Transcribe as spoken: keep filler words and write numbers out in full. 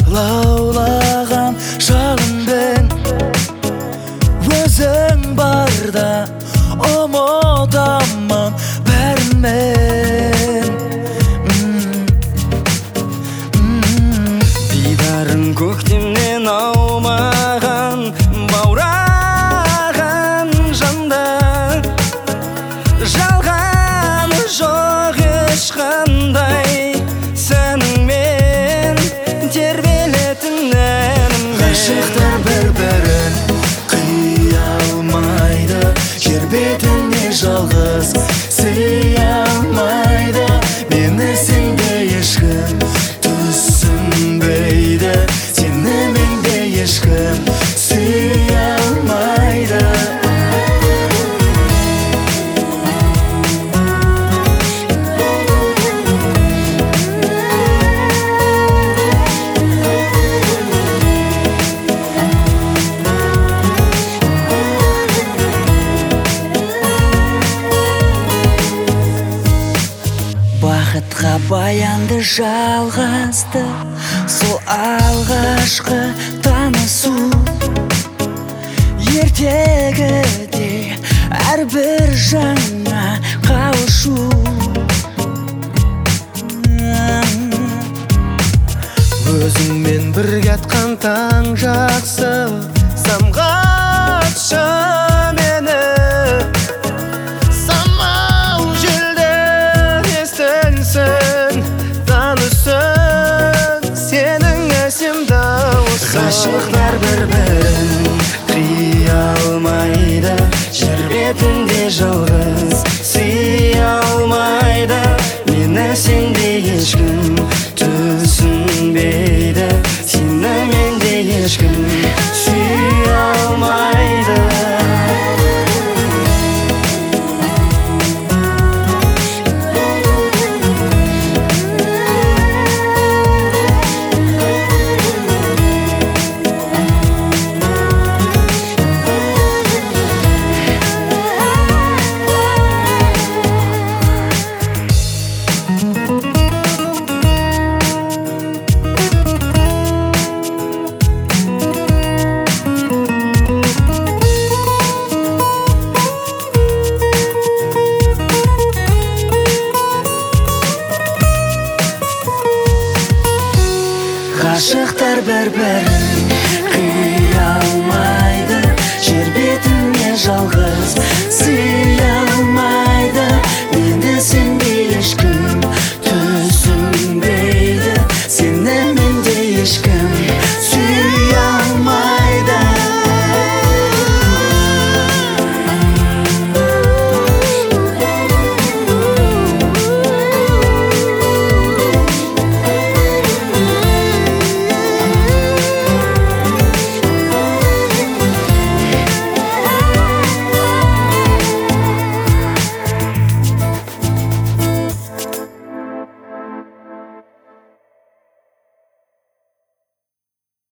лаулаған жалынмен өзің барда ұмытамын бәрімен. Дидарың көктемнен аумаған баураған жанда, жалғаны жоқ ешқандай сәніңмен тербелетін әніммен. Ғашықтар бір-бірін қия алмайды, жер бетінде жалғыз сыя алмайды. Мені сенде ешкім түсінбейді, сені менде ешкім сүйе алмайды. Бақытқа баянды жалғасты сол алғашқы танысу. Ертегіде әрбір жаңа қауышу. Өзіңмен бірге атқан таң жақсы, самғатшы мені. Самал желден естілсін, танысın сенің әсем дауысың. Ғашықтар бір-бірін қия алмайды, жер бетінде жалғыз сыя алмайды. Мені сенде ешкім түсінбейді, сені менде ешкім сүйе алмайды. Ғашықтар бір-бірін қия алмайды, жер бетіне жалғыз сыя